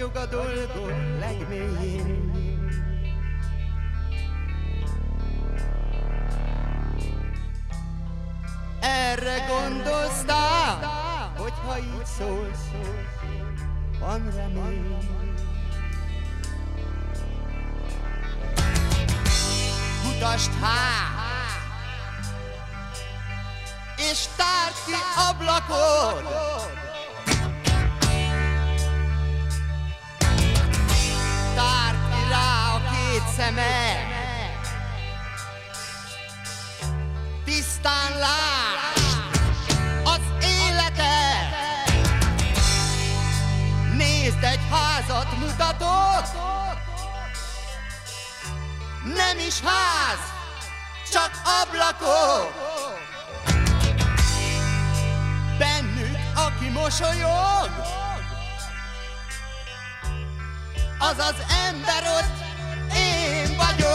Ragyog a dolgok legmélyén. Erre gondolsztál, hogyha így szólsz, van remény. Mutasd hát, és tárd ki ablakod, tárd ki rá a két szemed, tisztán lásd az életet. Nézd, egy házat mutatok, nem is ház, csak ablakok. Bennük, aki mosolyog, az az ember ott én vagyok.